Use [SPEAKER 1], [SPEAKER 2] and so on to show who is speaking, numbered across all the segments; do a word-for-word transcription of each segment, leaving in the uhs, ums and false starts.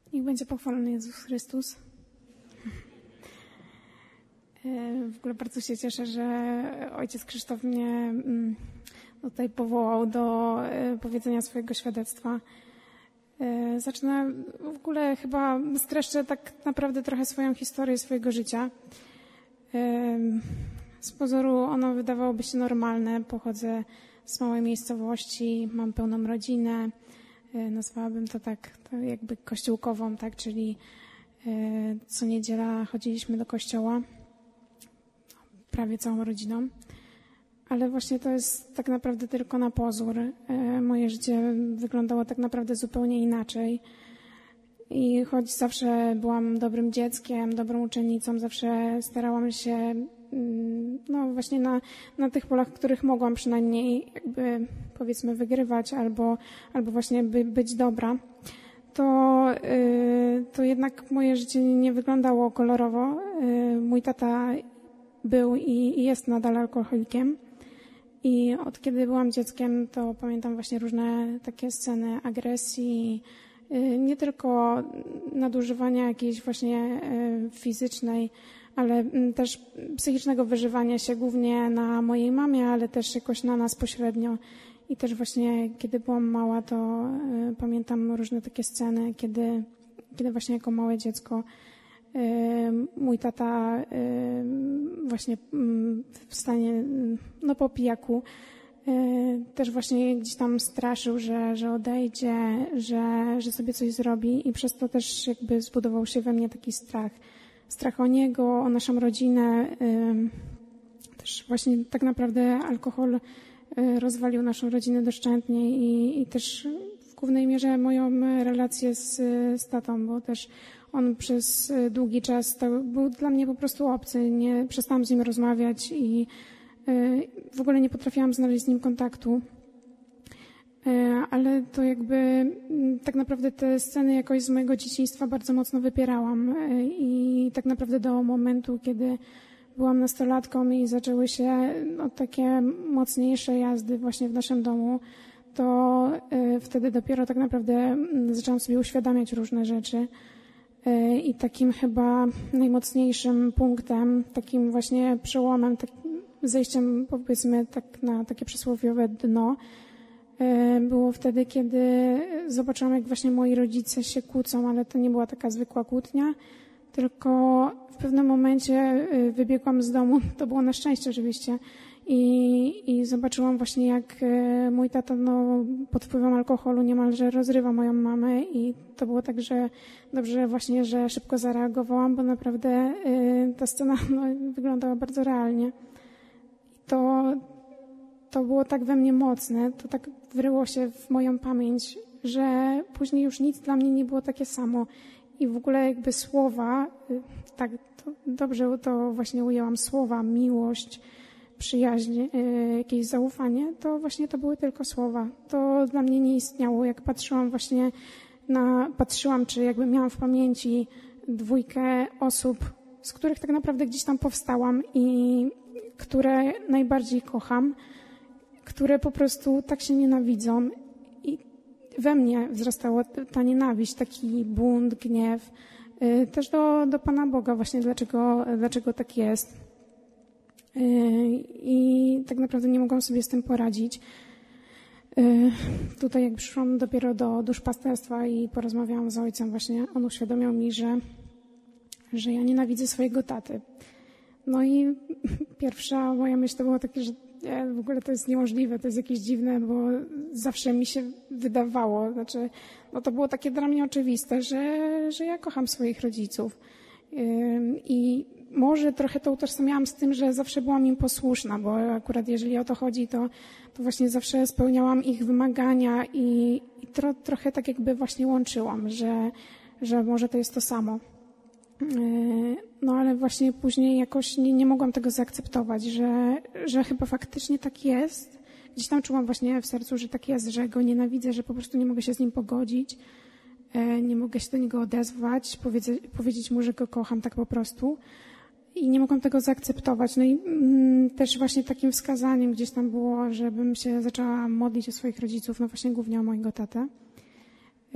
[SPEAKER 1] Niech będzie pochwalony Jezus Chrystus. W ogóle bardzo się cieszę, że ojciec Krzysztof mnie tutaj powołał do powiedzenia swojego świadectwa. Zacznę w ogóle chyba streszczę tak naprawdę trochę swoją historię swojego życia. Z pozoru ono wydawałoby się normalne. Pochodzę z małej miejscowości, mam pełną rodzinę. Nazwałabym to tak to jakby kościółkową, tak, czyli co niedziela chodziliśmy do kościoła prawie całą rodziną. Ale właśnie to jest tak naprawdę tylko na pozór. Moje życie wyglądało tak naprawdę zupełnie inaczej. I choć zawsze byłam dobrym dzieckiem, dobrą uczennicą, zawsze starałam się no właśnie na, na tych polach, w których mogłam przynajmniej jakby powiedzmy wygrywać albo, albo właśnie by, być dobra, to, yy, to jednak moje życie nie wyglądało kolorowo. Yy, mój tata był i, i jest nadal alkoholikiem. I od kiedy byłam dzieckiem, to pamiętam właśnie różne takie sceny agresji, yy, nie tylko nadużywania jakiejś właśnie yy, fizycznej, ale też psychicznego wyżywania się głównie na mojej mamie, ale też jakoś na nas pośrednio. I też właśnie kiedy byłam mała, to y, pamiętam różne takie sceny, kiedy, kiedy właśnie jako małe dziecko y, mój tata y, właśnie y, w stanie, no po pijaku, y, też właśnie gdzieś tam straszył, że, że odejdzie, że, że sobie coś zrobi i przez to też jakby zbudował się we mnie taki strach. Strach o niego, o naszą rodzinę. Też właśnie tak naprawdę alkohol rozwalił naszą rodzinę doszczętnie i, i też w głównej mierze moją relację z, z tatą, bo też on przez długi czas to był dla mnie po prostu obcy. Nie przestałam z nim rozmawiać i w ogóle nie potrafiłam znaleźć z nim kontaktu. Ale to jakby tak naprawdę te sceny jakoś z mojego dzieciństwa bardzo mocno wypierałam i tak naprawdę do momentu, kiedy byłam nastolatką i zaczęły się no, takie mocniejsze jazdy właśnie w naszym domu, to wtedy dopiero tak naprawdę zaczęłam sobie uświadamiać różne rzeczy i takim chyba najmocniejszym punktem, takim właśnie przełomem, tak, zejściem powiedzmy tak na takie przysłowiowe dno, było wtedy, kiedy zobaczyłam, jak właśnie moi rodzice się kłócą, ale to nie była taka zwykła kłótnia, tylko w pewnym momencie wybiegłam z domu, to było na szczęście oczywiście, i, i zobaczyłam właśnie, jak mój tata no, pod wpływem alkoholu niemalże rozrywa moją mamę i to było tak, że dobrze właśnie, że szybko zareagowałam, bo naprawdę ta scena no, wyglądała bardzo realnie. I to To było tak we mnie mocne, to tak wryło się w moją pamięć, że później już nic dla mnie nie było takie samo. I w ogóle jakby słowa, tak to dobrze to właśnie ujęłam, słowa, miłość, przyjaźń, jakieś zaufanie, to właśnie to były tylko słowa. To dla mnie nie istniało. Jak patrzyłam właśnie na, patrzyłam, czy jakby miałam w pamięci dwójkę osób, z których tak naprawdę gdzieś tam powstałam i które najbardziej kocham, które po prostu tak się nienawidzą i we mnie wzrastała ta nienawiść, taki bunt, gniew, też do, do Pana Boga właśnie, dlaczego, dlaczego tak jest. I tak naprawdę nie mogłam sobie z tym poradzić. Tutaj jak przyszłam dopiero do duszpasterstwa i porozmawiałam z ojcem właśnie, on uświadomił mi, że, że ja nienawidzę swojego taty. No i pierwsza moja myśl to była takie, że nie, w ogóle to jest niemożliwe, to jest jakieś dziwne, bo zawsze mi się wydawało, znaczy, no to było takie dla mnie oczywiste, że, że ja kocham swoich rodziców. I może trochę to utożsamiałam z tym, że zawsze byłam im posłuszna, bo akurat jeżeli o to chodzi, to, to właśnie zawsze spełniałam ich wymagania i, i tro, trochę tak jakby właśnie łączyłam, że, że może to jest to samo. No ale właśnie później jakoś nie, nie mogłam tego zaakceptować, że, że chyba faktycznie tak jest. Gdzieś tam czułam właśnie w sercu, że tak jest, że go nienawidzę, że po prostu nie mogę się z nim pogodzić, nie mogę się do niego odezwać, powiedzieć, powiedzieć mu, że go kocham tak po prostu i nie mogłam tego zaakceptować. No i mm, też właśnie takim wskazaniem gdzieś tam było, żebym się zaczęła modlić o swoich rodziców, no właśnie głównie o mojego tatę.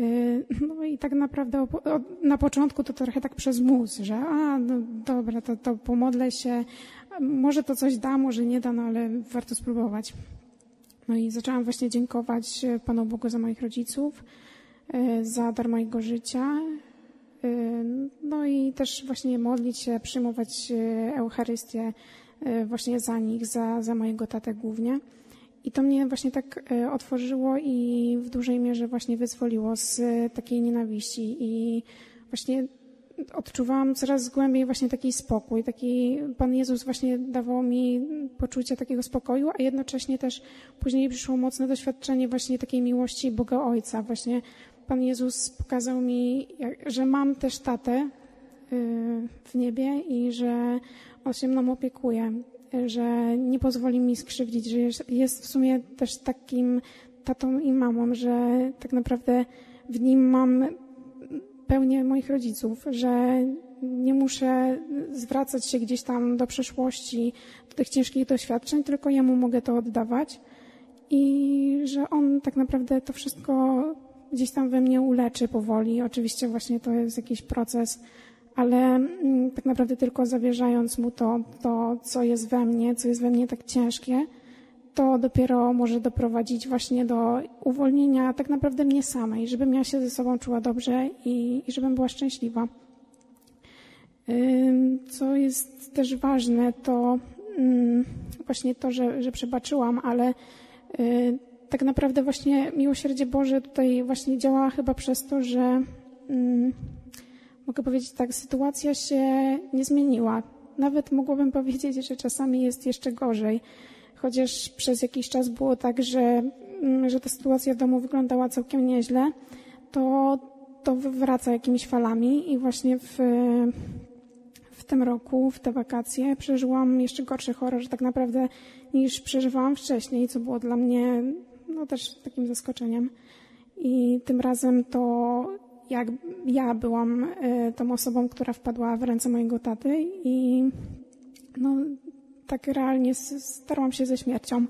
[SPEAKER 1] No i tak naprawdę na początku to trochę tak przez mózg, że a, no dobra, to, to pomodlę się, może to coś da, może nie da, no ale warto spróbować. No i zaczęłam właśnie dziękować Panu Bogu za moich rodziców, za dar mojego życia, no i też właśnie modlić się, przyjmować Eucharystię właśnie za nich, za, za mojego tatę głównie. I to mnie właśnie tak otworzyło i w dużej mierze właśnie wyzwoliło z takiej nienawiści i właśnie odczuwałam coraz głębiej właśnie taki spokój. Taki Pan Jezus właśnie dawał mi poczucie takiego spokoju, a jednocześnie też później przyszło mocne doświadczenie właśnie takiej miłości Boga Ojca. Właśnie Pan Jezus pokazał mi, że mam też tatę w niebie i że On się mną opiekuje, że nie pozwoli mi skrzywdzić, że jest w sumie też takim tatą i mamą, że tak naprawdę w Nim mam pełnię moich rodziców, że nie muszę zwracać się gdzieś tam do przeszłości, do tych ciężkich doświadczeń, tylko Jemu mogę to oddawać i że On tak naprawdę to wszystko gdzieś tam we mnie uleczy powoli. Oczywiście właśnie to jest jakiś proces, ale tak naprawdę tylko zawierzając Mu to, to, co jest we mnie, co jest we mnie tak ciężkie, to dopiero może doprowadzić właśnie do uwolnienia tak naprawdę mnie samej, żebym ja się ze sobą czuła dobrze i, i żebym była szczęśliwa. Co jest też ważne, to właśnie to, że, że przebaczyłam, ale tak naprawdę właśnie miłosierdzie Boże tutaj właśnie działa chyba przez to, że mogę powiedzieć tak, sytuacja się nie zmieniła. Nawet mogłabym powiedzieć, że czasami jest jeszcze gorzej. Chociaż przez jakiś czas było tak, że, że ta sytuacja w domu wyglądała całkiem nieźle, to, to wraca jakimiś falami i właśnie w, w tym roku, w te wakacje przeżyłam jeszcze gorszy horror tak naprawdę niż przeżywałam wcześniej, co było dla mnie no, też takim zaskoczeniem. I tym razem to jak ja byłam tą osobą, która wpadła w ręce mojego taty i no, tak realnie starałam się ze śmiercią.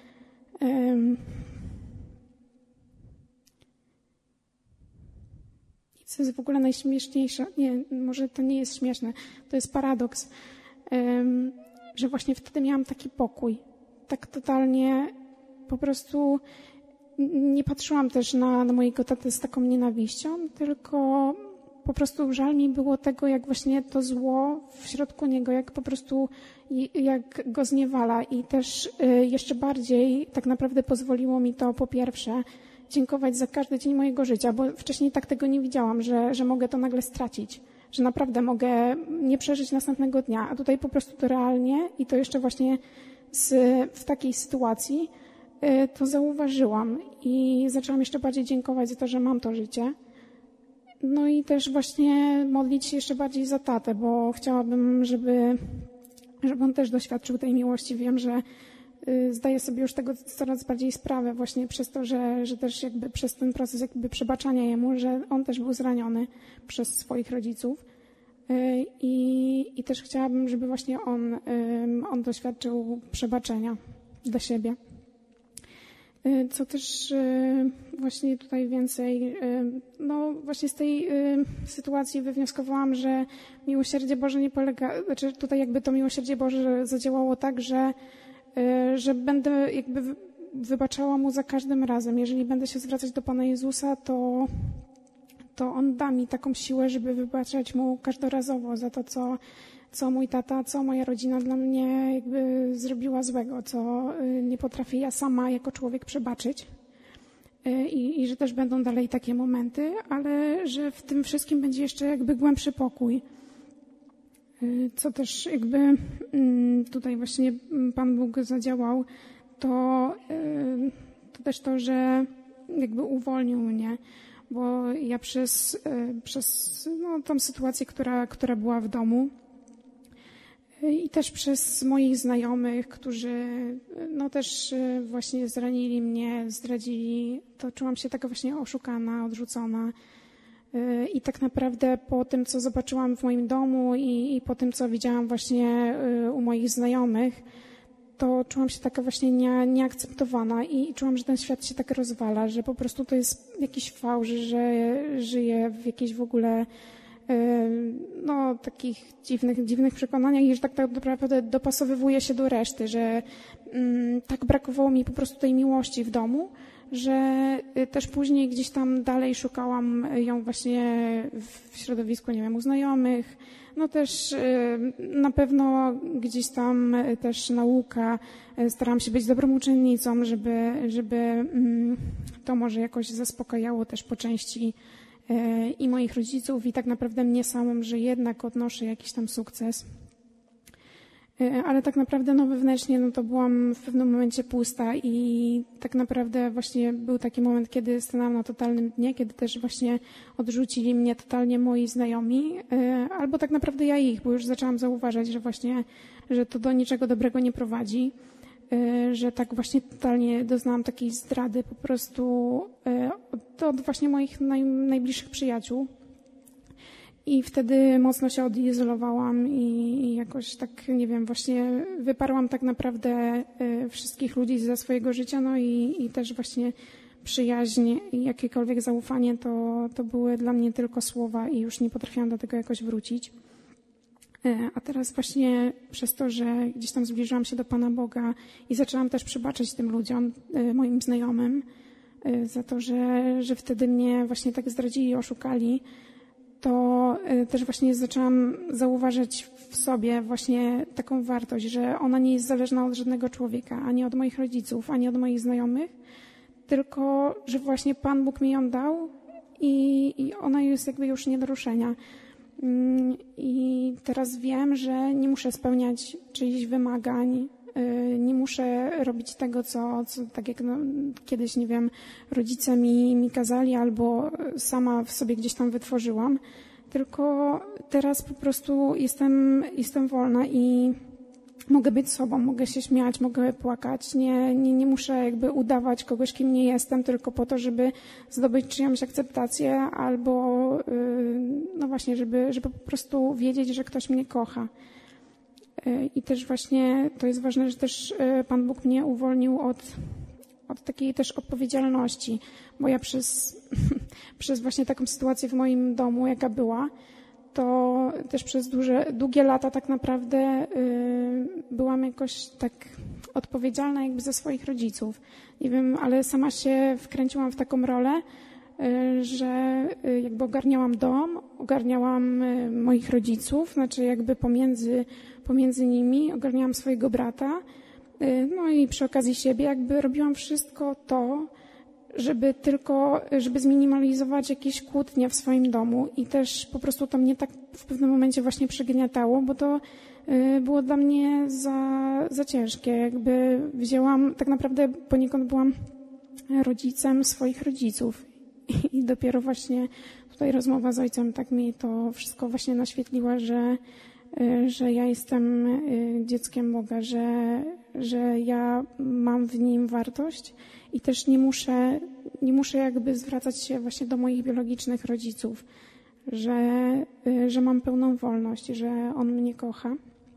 [SPEAKER 1] I co jest w ogóle najśmieszniejsze, nie, może to nie jest śmieszne, to jest paradoks, że właśnie wtedy miałam taki pokój. Tak totalnie po prostu nie patrzyłam też na, na mojego tatę z taką nienawiścią, tylko po prostu żal mi było tego, jak właśnie to zło w środku niego, jak po prostu jak go zniewala i też jeszcze bardziej tak naprawdę pozwoliło mi to po pierwsze dziękować za każdy dzień mojego życia, bo wcześniej tak tego nie widziałam, że, że mogę to nagle stracić, że naprawdę mogę nie przeżyć następnego dnia, a tutaj po prostu to realnie i to jeszcze właśnie z, w takiej sytuacji to zauważyłam i zaczęłam jeszcze bardziej dziękować za to, że mam to życie. No i też właśnie modlić się jeszcze bardziej za tatę, bo chciałabym, żeby, żeby on też doświadczył tej miłości. Wiem, że y, zdaję sobie już tego coraz bardziej sprawę właśnie przez to, że, że też jakby przez ten proces jakby przebaczania jemu, że on też był zraniony przez swoich rodziców. Y, i, I też chciałabym, żeby właśnie on, y, on doświadczył przebaczenia dla siebie. Co też właśnie tutaj więcej, no właśnie z tej sytuacji wywnioskowałam, że miłosierdzie Boże nie polega, znaczy tutaj jakby to miłosierdzie Boże zadziałało tak, że, że będę jakby wybaczała Mu za każdym razem. Jeżeli będę się zwracać do Pana Jezusa, to, to On da mi taką siłę, żeby wybaczać Mu każdorazowo za to, co co mój tata, co moja rodzina dla mnie jakby zrobiła złego, co nie potrafię ja sama jako człowiek przebaczyć. I, i że też będą dalej takie momenty, ale że w tym wszystkim będzie jeszcze jakby głębszy pokój. Co też jakby tutaj właśnie Pan Bóg zadziałał, to, to też to, że jakby uwolnił mnie, bo ja przez, przez no, tą sytuację, która, która była w domu, i też przez moich znajomych, którzy no też właśnie zranili mnie, zdradzili, to czułam się taka właśnie oszukana, odrzucona. I tak naprawdę po tym, co zobaczyłam w moim domu i, i po tym, co widziałam właśnie u moich znajomych, to czułam się taka właśnie nie, nieakceptowana i czułam, że ten świat się tak rozwala, że po prostu to jest jakiś fałsz, że żyję w jakiejś w ogóle no, takich dziwnych, dziwnych przekonaniach i że tak naprawdę dopasowywuję się do reszty, że mm, tak brakowało mi po prostu tej miłości w domu, że też później gdzieś tam dalej szukałam ją właśnie w środowisku, nie wiem, u znajomych. No też na pewno gdzieś tam też nauka. Starałam się być dobrą uczennicą, żeby, żeby to może jakoś zaspokajało też po części i moich rodziców i tak naprawdę mnie samą, że jednak odnoszę jakiś tam sukces. Ale tak naprawdę no wewnętrznie no to byłam w pewnym momencie pusta i tak naprawdę właśnie był taki moment, kiedy stanęłam na totalnym dnie, kiedy też właśnie odrzucili mnie totalnie moi znajomi, albo tak naprawdę ja ich, bo już zaczęłam zauważać, że właśnie, że to do niczego dobrego nie prowadzi, że tak właśnie totalnie doznałam takiej zdrady po prostu od, od właśnie moich naj, najbliższych przyjaciół. I wtedy mocno się odizolowałam i jakoś tak, nie wiem, właśnie wyparłam tak naprawdę wszystkich ludzi ze swojego życia, no i, i też właśnie przyjaźń i jakiekolwiek zaufanie to, to były dla mnie tylko słowa i już nie potrafiłam do tego jakoś wrócić. A teraz właśnie przez to, że gdzieś tam zbliżyłam się do Pana Boga i zaczęłam też przebaczać tym ludziom, moim znajomym, za to, że, że wtedy mnie właśnie tak zdradzili, oszukali, to też właśnie zaczęłam zauważać w sobie właśnie taką wartość, że ona nie jest zależna od żadnego człowieka, ani od moich rodziców, ani od moich znajomych, tylko że właśnie Pan Bóg mi ją dał i, i ona jest jakby już nie do ruszenia. I teraz wiem, że nie muszę spełniać czyichś wymagań, nie muszę robić tego, co, co tak jak no, kiedyś, nie wiem, rodzice mi, mi kazali albo sama w sobie gdzieś tam wytworzyłam, tylko teraz po prostu jestem, jestem wolna i mogę być sobą, mogę się śmiać, mogę płakać, nie, nie, nie muszę jakby udawać kogoś, kim nie jestem, tylko po to, żeby zdobyć czyjąś akceptację albo no właśnie, żeby, żeby po prostu wiedzieć, że ktoś mnie kocha. I też właśnie to jest ważne, że też Pan Bóg mnie uwolnił od, od takiej też odpowiedzialności, bo ja przez, przez właśnie taką sytuację w moim domu, jaka była, to też przez duże, długie lata tak naprawdę byłam jakoś tak odpowiedzialna jakby za swoich rodziców. Nie wiem, ale sama się wkręciłam w taką rolę, że jakby ogarniałam dom, ogarniałam moich rodziców, znaczy jakby pomiędzy, pomiędzy nimi ogarniałam swojego brata, no i przy okazji siebie jakby robiłam wszystko to, żeby tylko, żeby zminimalizować jakieś kłótnie w swoim domu i też po prostu to mnie tak w pewnym momencie właśnie przygniatało, bo to było dla mnie za, za ciężkie. Jakby wzięłam, tak naprawdę poniekąd byłam rodzicem swoich rodziców i dopiero właśnie tutaj rozmowa z ojcem tak mi to wszystko właśnie naświetliła, że, że ja jestem dzieckiem Boga, że, że ja mam w nim wartość i też nie muszę, nie muszę jakby zwracać się właśnie do moich biologicznych rodziców, że, że mam pełną wolność, że on mnie kocha.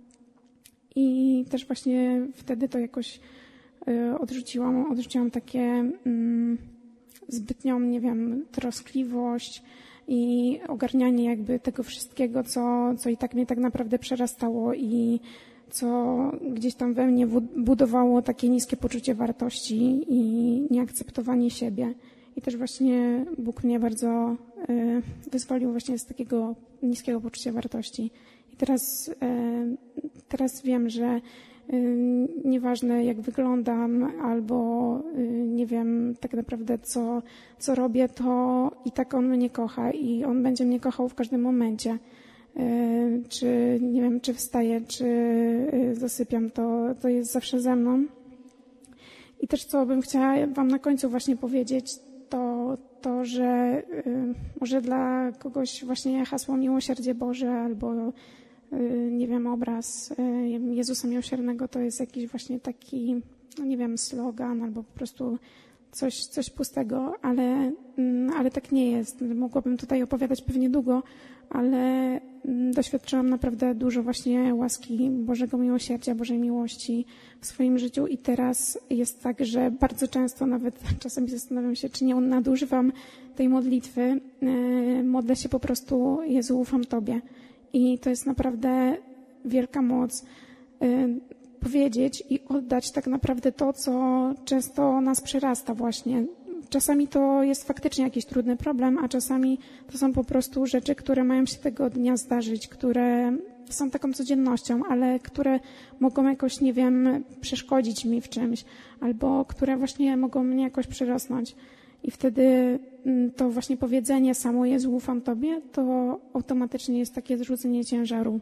[SPEAKER 1] I też właśnie wtedy to jakoś odrzuciłam, odrzuciłam takie mm, zbytnią, nie wiem, troskliwość i ogarnianie jakby tego wszystkiego, co, co i tak mnie tak naprawdę przerastało i co gdzieś tam we mnie budowało takie niskie poczucie wartości i nieakceptowanie siebie. I też właśnie Bóg mnie bardzo wyzwolił właśnie z takiego niskiego poczucia wartości. I teraz, teraz wiem, że nieważne jak wyglądam albo nie wiem tak naprawdę co, co robię, to i tak On mnie kocha i On będzie mnie kochał w każdym momencie. Czy nie wiem, czy wstaję, czy zasypiam, to, to jest zawsze ze mną. I też co bym chciała Wam na końcu właśnie powiedzieć, to to, że może dla kogoś właśnie hasło Miłosierdzie Boże albo nie wiem, obraz Jezusa Miłosiernego to jest jakiś właśnie taki, no nie wiem, slogan albo po prostu coś, coś pustego, ale, ale tak nie jest. Mogłabym tutaj opowiadać pewnie długo, ale doświadczyłam naprawdę dużo właśnie łaski Bożego miłosierdzia, Bożej miłości w swoim życiu i teraz jest tak, że bardzo często nawet czasami zastanawiam się, czy nie nadużywam tej modlitwy. Modlę się po prostu: Jezu, ufam Tobie. I to jest naprawdę wielka moc powiedzieć i oddać tak naprawdę to, co często nas przerasta właśnie. Czasami to jest faktycznie jakiś trudny problem, a czasami to są po prostu rzeczy, które mają się tego dnia zdarzyć, które są taką codziennością, ale które mogą jakoś, nie wiem, przeszkodzić mi w czymś, albo które właśnie mogą mnie jakoś przerosnąć. I wtedy to właśnie powiedzenie samo: Jezu, ufam Tobie, to automatycznie jest takie zrzucenie ciężaru.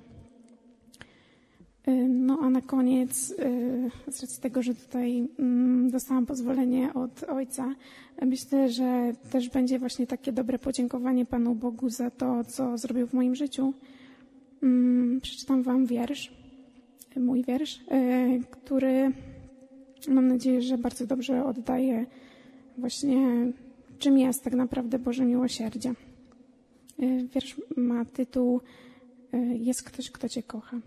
[SPEAKER 1] No a na koniec, z racji tego, że tutaj dostałam pozwolenie od Ojca, myślę, że też będzie właśnie takie dobre podziękowanie Panu Bogu za to, co zrobił w moim życiu. Przeczytam Wam wiersz, mój wiersz, który mam nadzieję, że bardzo dobrze oddaje właśnie, czym jest tak naprawdę Boże miłosierdzie. Wiersz ma tytuł: Jest ktoś, kto Cię kocha.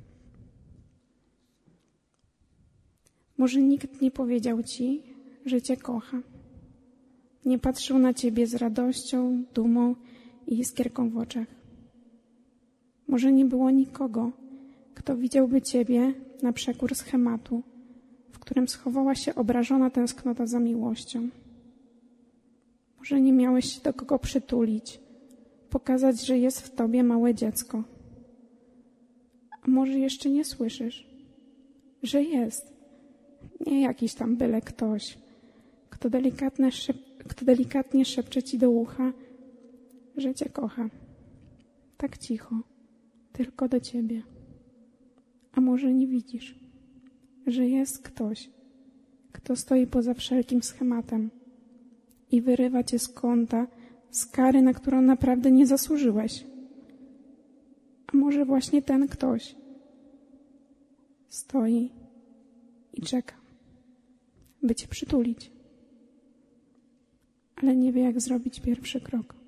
[SPEAKER 1] Może nikt nie powiedział Ci, że Cię kocha. Nie patrzył na Ciebie z radością, dumą i iskierką w oczach. Może nie było nikogo, kto widziałby Ciebie na przekór schematu, w którym schowała się obrażona tęsknota za miłością. Może nie miałeś się do kogo przytulić, pokazać, że jest w Tobie małe dziecko. A może jeszcze nie słyszysz, że jest nie jakiś tam byle ktoś, kto delikatnie, szep- kto delikatnie szepcze Ci do ucha, że Cię kocha. Tak cicho, tylko do Ciebie. A może nie widzisz, że jest ktoś, kto stoi poza wszelkim schematem i wyrywa Cię z kąta, z kary, na którą naprawdę nie zasłużyłeś. A może właśnie ten ktoś stoi i czeka, by Cię przytulić, ale nie wie, jak zrobić pierwszy krok.